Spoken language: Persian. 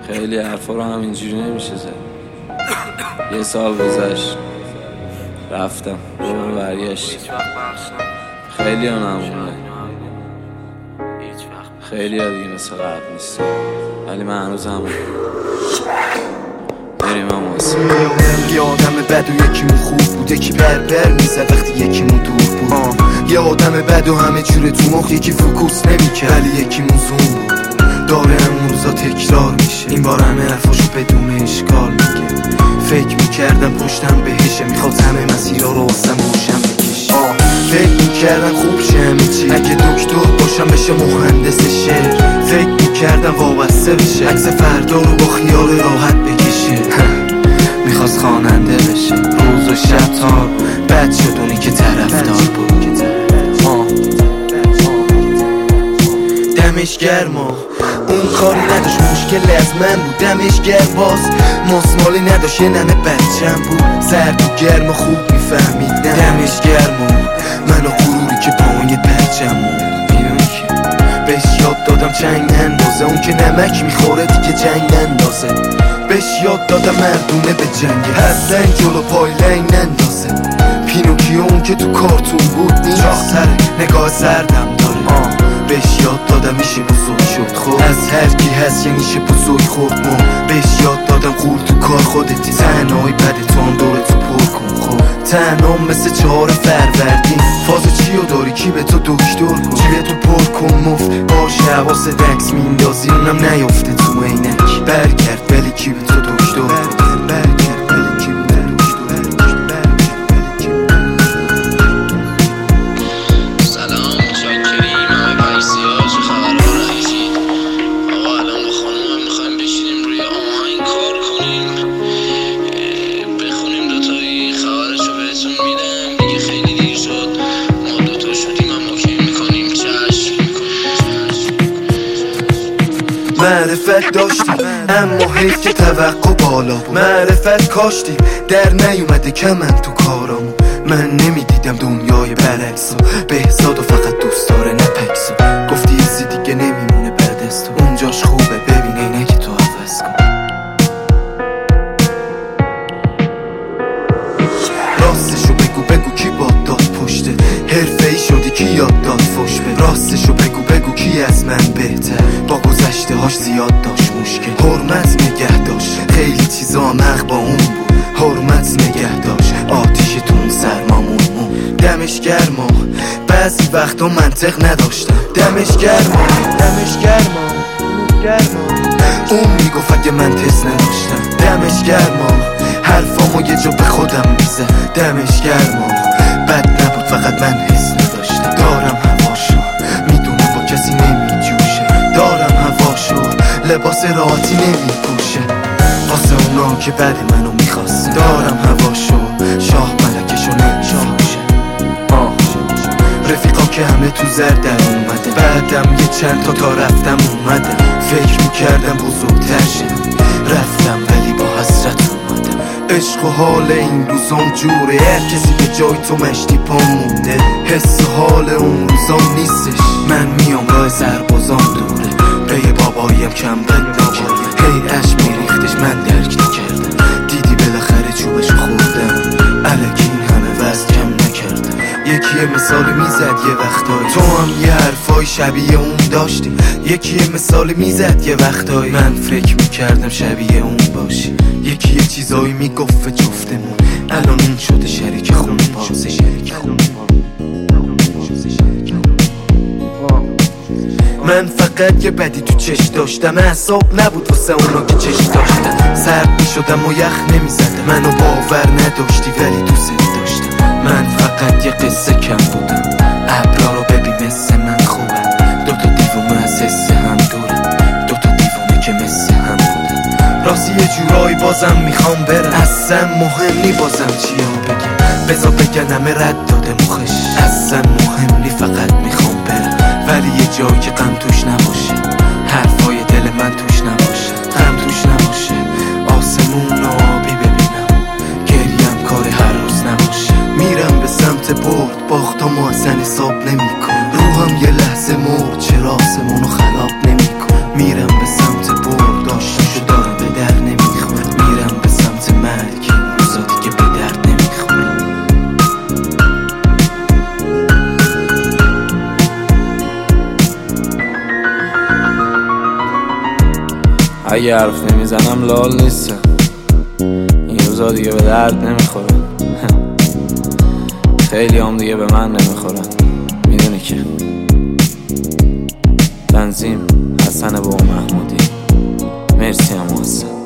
خیلی حرفا رو همینجوری نمیشه زد. یه سال گذشت رفتم دوباره برگشت. خیلی ها نمونده، خیلی ها دیگه مثل قبل نیست، ولی من هنوز همون بریم هم واسه یه آدم بد و یکیمون خوب بود، یکی بر میزد وقتی یکیمون دور بود. یه آدم بد و همه جوره تو مخ، یکی فوکوس نمیکرد ولی یکیمون زوم بود. داره همون روزا تکرار میشه، این بار همه حرفاشو بدون اشکال میگه. فکر میکردم پشتم بهشه، میخواد همه مسیرها رو واسم روشن بکشه. فکر میکردم خوب شه همه چی، اگه دکتر باشم بشه مهندس شعر. فکر میکردم وابسته بشه، عکس فردا رو با خیال راحت بکشه. میخواست خواننده بشه، روز و شب تا بد شد اونی که طرفدار بود. دمش گرما اون کاری نداشت، مشکل از من بود. دمش گرم باز مسمالی نداشت، یه نمه بچم بود. سرد و گرم خوب میفهمید. دمش گرما من و غروری که پایین پرچم بود. میدونی که بهش یاد دادم چنگ نندازه، اون که نمک میخوره دیگه جنگ نندازه. بهش یاد دادم مردونه به جنگ، حسن جلو پای لنگ نندازه. پینوکیو اون که تو کارتون بود نیست، چاق‌تره نگاه سردم داره. بهش یاد دادم میشه بزرگ شد خود، از هر کی هست یه نیشه بزرگ خود ما. بهش یاد دادم قول تو کار خودتی، تنهایی بده تو هم دورتو پر کن. خب تنها مثل 4 فروردین، فاز چیو داری کی به تو دکتر کن. چیه تو پر کن مفت باشه، حواس دکس میندازی اونم نیافته تو عینک. برگرد ولی کی به تو دکتر کن. برگرد ولی کی به تو معرفت داشتیم اما حیف که توقع بالا بود. معرفت کاشتیم در نیومده کمن تو کارامو. من نمیدیدم دنیای برعکسو، بهزاد و فقط دوست داره نپکسو. گفتی ایزی دیگه نمیمونه بعد از تو، اونجاش خوبه ببین اینه که تو عوض کن. راستشو بگو کی باد داد پشته، حرفه‌ای شدی کی یاد داد فش به. راستشو بگو کی از من بهتر، با گذشته هاش زیاد داشت مشکل. حرمت نگه داشت خیلی چیزا عمق با اون بود. حرمت نگه داشت آتیشتون سرمامون. دمش گرما بعضی وقتا منطق نداشتم. دمش گرما اون میگفت اگه من تست نداشتم. دمش گرما حرفامو یه جا به خودم میزد. دمش گرما بد نبود فقط من حس نداشتم. دارم هواشو میدونم با کسی نمیجوشه، دارم هواشو لباس راحتی نمیپوشه. واسه اونا که بعد منو میخواست، دارم هواشو شاه ملکشو نمیشوشه. رفیقا که همه تو زر در اومده، بعدم یه چند تا رفتم اومدم. فکر میکردم بزرگتر شدم، رفتم ولی با حسرت اومدم. عشق و حال این روزام جوره، هر کسی به جای تو مشتی پا مونده. حس و حال اون روزام نیستش، من میام راه سربازام دوره. به بابایم کم بد نکرد، هی عشق میریختش من درک نکردم. دیدی بالاخره چوبشو خوردم، الکی این همه وزن کم نکردم. یکی یه مثالی میزد یه وقتایی، تو هم یه حرفای شبیه اون داشتی. یکی یه مثالی میزد یه وقتایی، من فکر میکردم شبیه اون باشی. یکی یه چیزایی میگفت جفتمون، الان اون شده شریک خون بازه. من فقط یه بدی تو چش داشتم، اعصاب نبود واسه اونا که چش داشتم. سرد میشدم و یخ نمیزدم، منو باور نداشتی ولی دوست داشتم. من فقط یه قصه کم بودم، ابرا رو ببین مثل من خوبم. دوتا دیوونه از حس هم دورم، دوتا دیوونه که مثل هم بودم. راستی یه جورایی بازم میخوام برم، اصلا مهم نی بازم چیا بگم. بذار بگن همه رد داده مخش، اصلا مهم نی فقط میخوام برم. ولی یه جایی که غم توش نباشه، حرفای دل من توش نباشه، غم توش نباشه. آسمون آبی ببینم، گریم کار هر روز نباشه. میرم به سمت برد، باختامو اصلا حساب نمیکن. روحم یه لحظه مرد، چرا آسمونو خراب نمیکن. میرم به سمت برد، داشتشو دارم اگه حرف نمیزنم لال نیستم، این روزا دیگه به درد نمیخورن. خیلی هم دیگه به من نمیخورن، میدونی که. تنظیم حسن با محمودی. مرسی هم حسن.